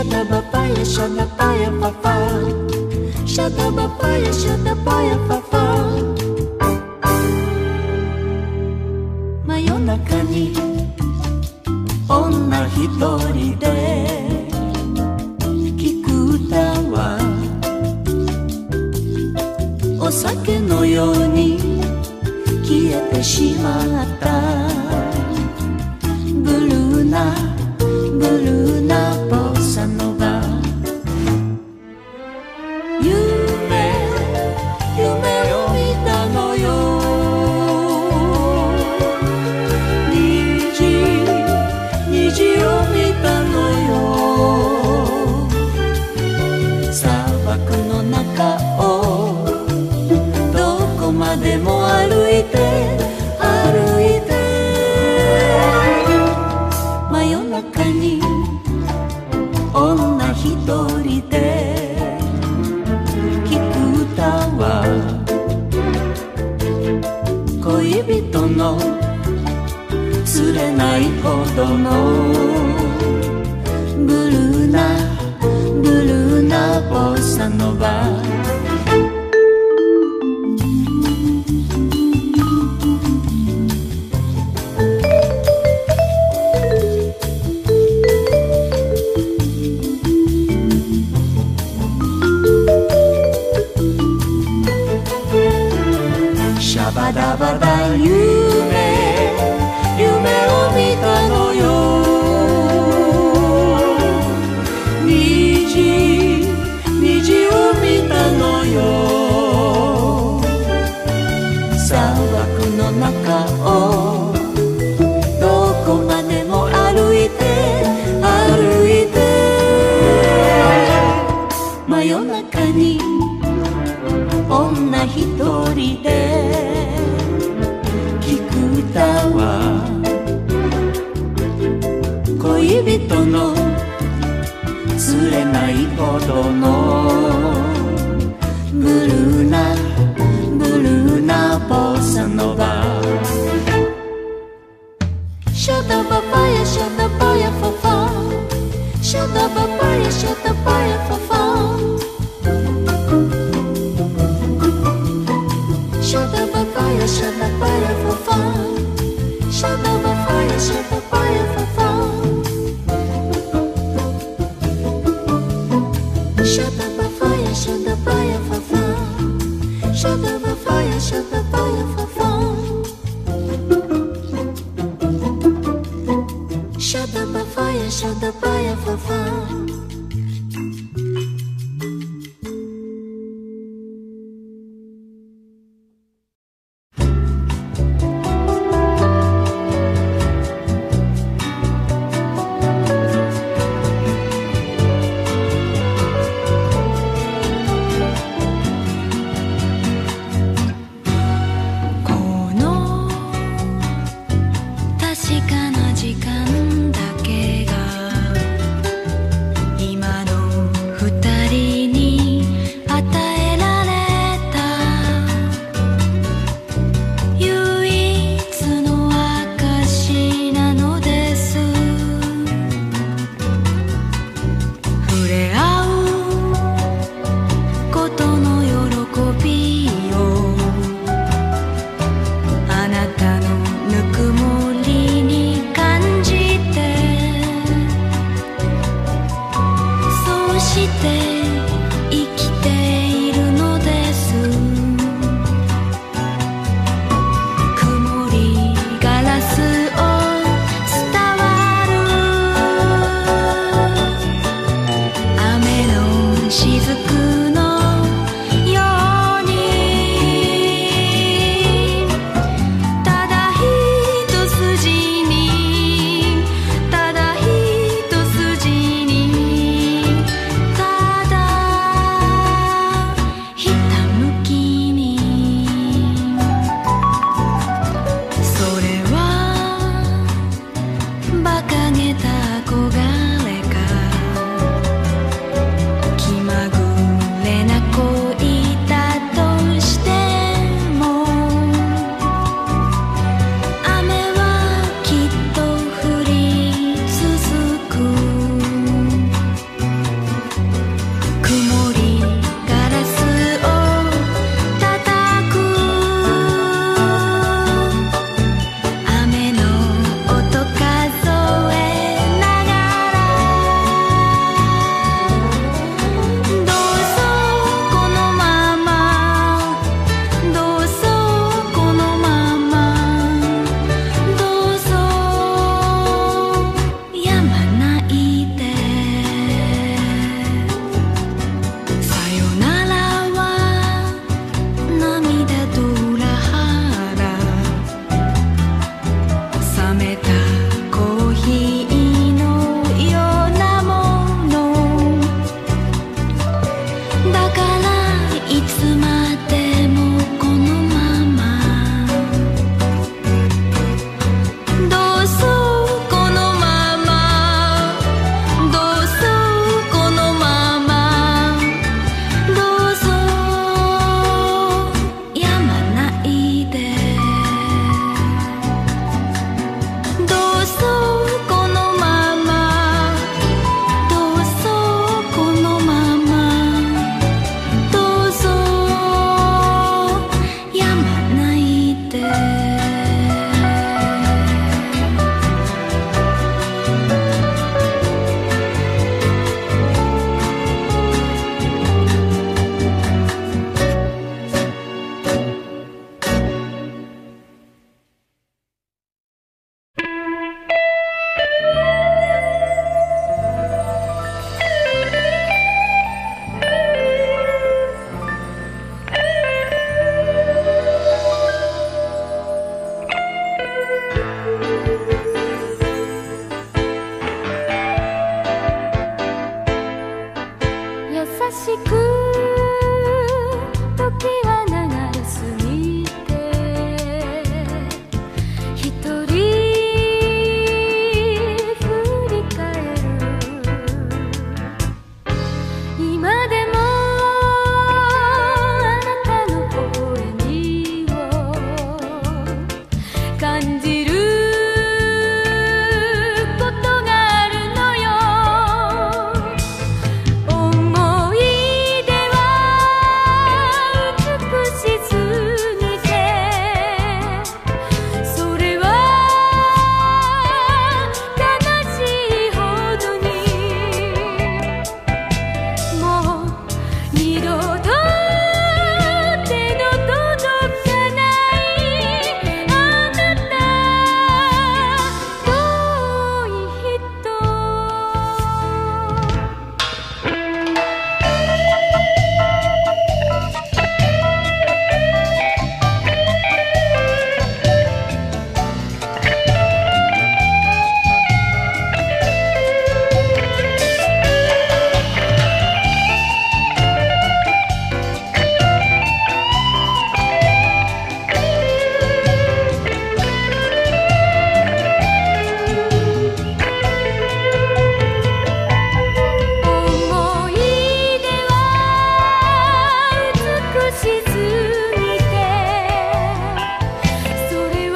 Shada papaya, shada paya papa. Shada papaya, shada paya papa. 真夜中に女一人で聞く歌はお酒のように消えてしまったブルーなボサノバ夢を見たのよ虹を見たのよ砂漠の中をどこまでも歩いて真夜中に女一人で聞く歌は恋人の釣れないほどのブルーなボサノバシャバダバダ夢を見たのよ虹を見たのよ砂漠の中をどこまでも歩いて真夜中に女一人で聞く歌は恋人の釣れないほどのブルーなボサノバシャダバパヤシャダパヤファファシャダバパヤシャダパヤファファShada papaya, shada paya fa fa. Shada papaya, shada paya fa fa. Shada papaya, shada paya fa fa. Shada papaya, shada paya fa fa. Shada papaya, shada paya fa fa. あなたのぬくもりに感じ感じることがあるのよ。思い出は美しすぎて、それは悲しいほどに、もう二度と手の届かないあなた、遠い人。思い出は美しすぎて、それは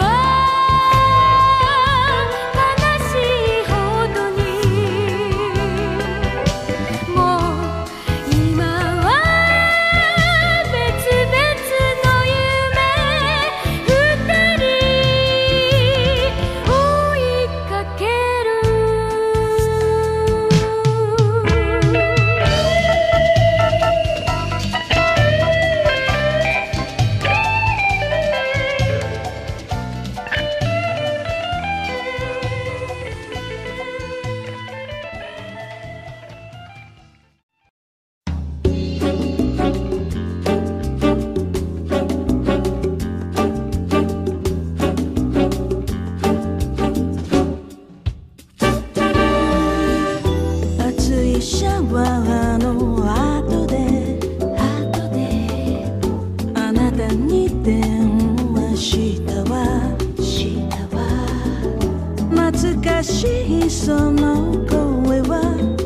悲しいほどに、もう今は別々の夢、二人追いかける。熱いシャワーの後であなたに電話したわ。懐かしいその声は、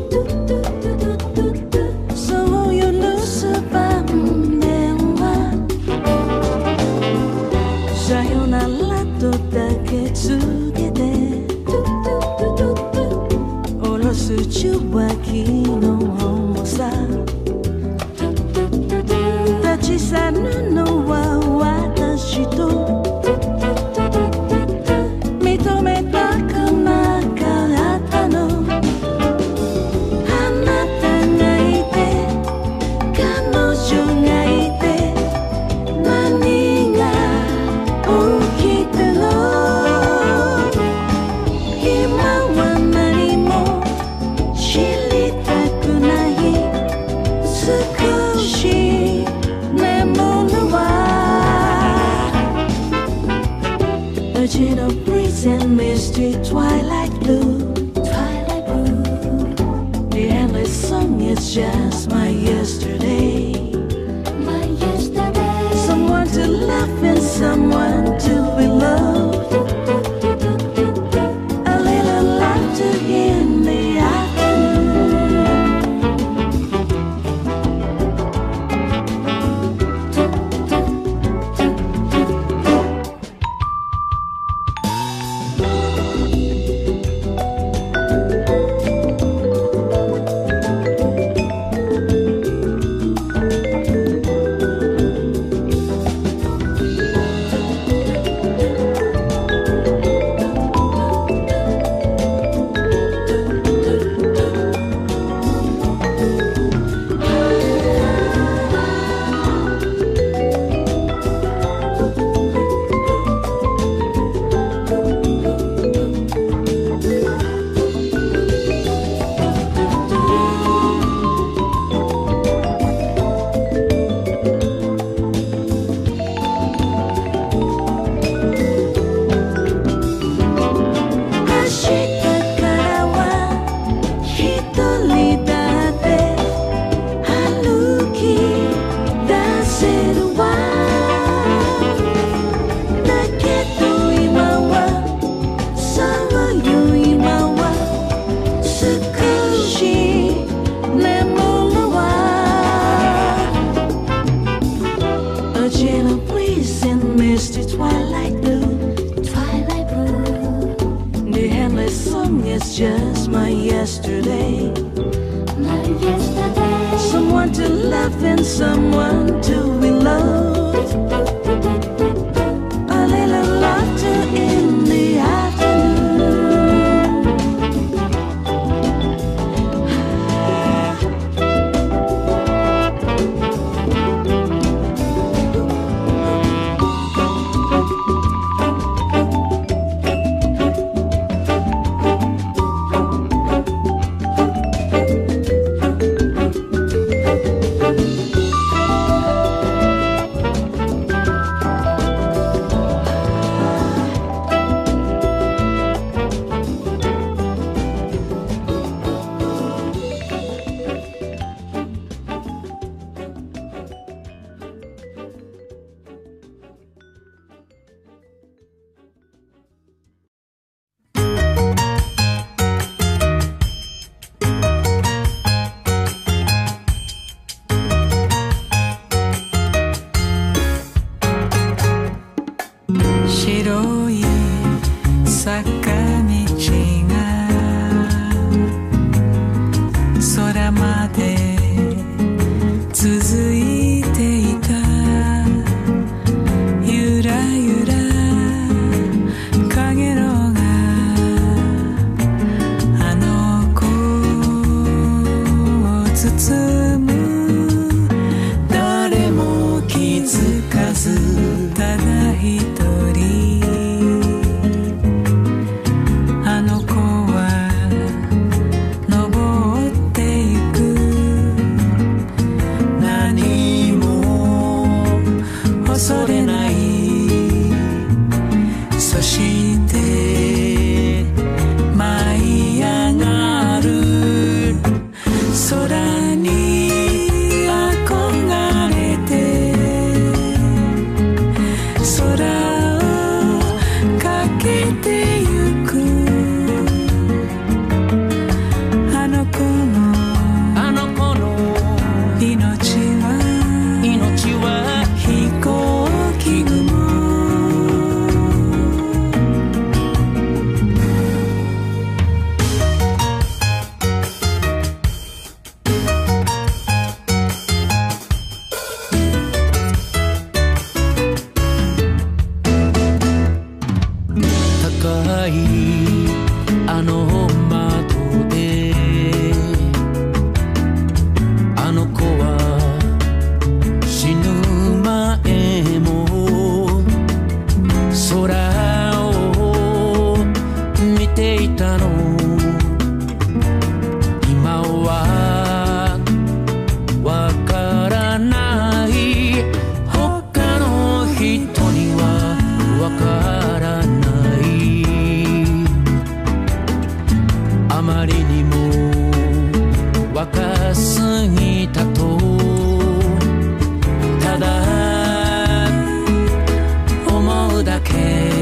そうよ留守番電話。さよならとだけ告げて下ろす受話器の重さ、立ち去るのは私と認めたくなかったの。あなたがいて彼女がいて、何が起きたの。今は何も知りたくない。少し眠るわ。A gentle breeze and misty twilight blue. The endless song is just my yesterday. Someone to love and someone to be loved. A little laughter in the afternoon. misty twilight blue. just my yesterday. Someone to love and someone to be loved. A little laughter in the afternoon. 白い坂道が空まで続いていた。ゆらゆらかげろうがあの子を包む。誰も気づかずただ一人あの子は登ってゆく。何も恐れない。そして舞い上がる。空に憧れて空をかけてゆく。あの子の命は飛行機雲。高いあの窓であの子は死ぬ前も空を見ていたの。今はわからない。他の人にはわからない。あまりにも若すぎたとただ思うだけ。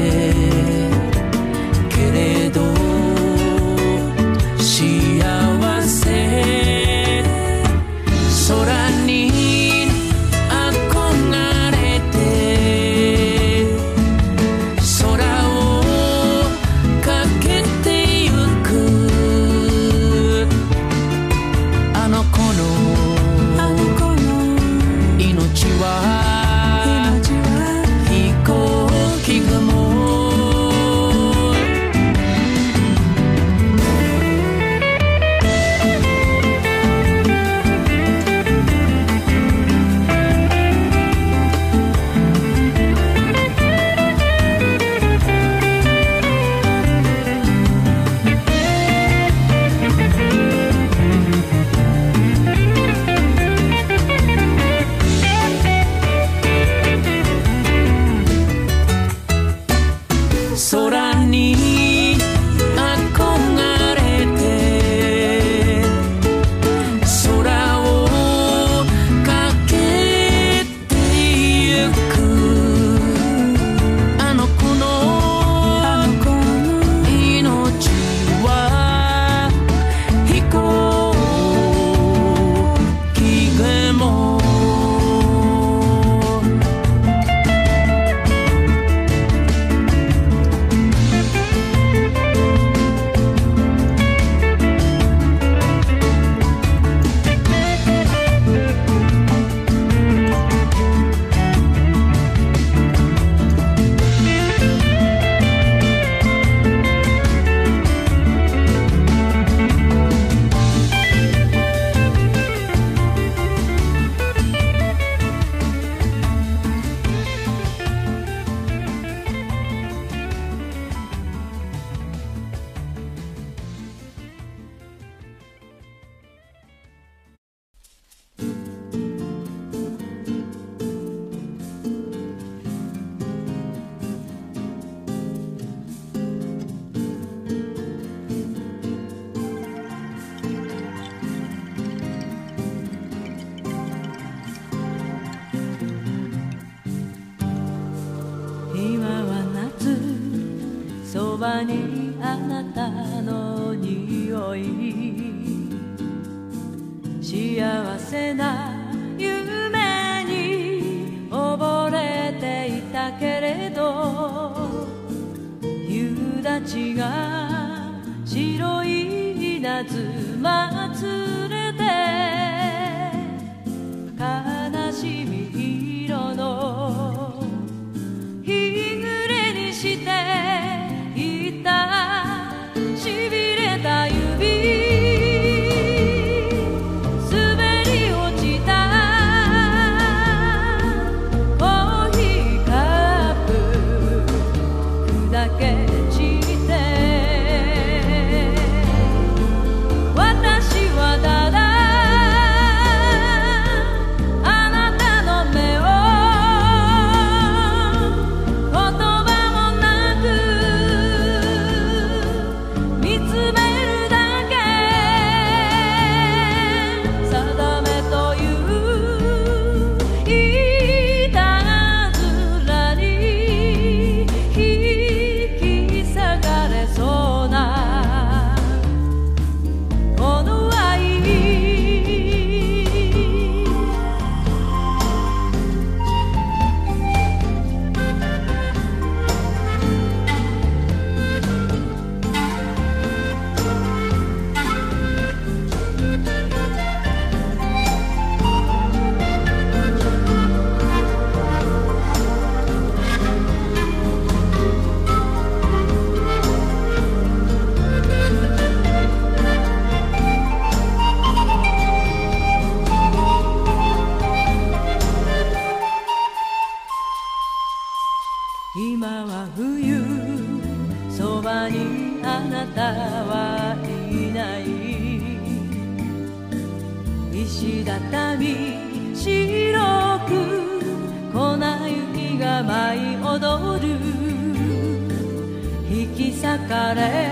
ばにあなたの匂い幸せな夢に溺れていたけれど夕立が白い稲妻連れて悲しみ色の日暮れにしていたしびれた指滑り落ちたコーヒーカップ砕け散って私はただあなたの目を言葉もなく見つめるだけ定めといういたずらに引き裂かれそうなこの愛今は冬そばにあなたはいない石畳白く粉雪が舞い踊る引き裂かれ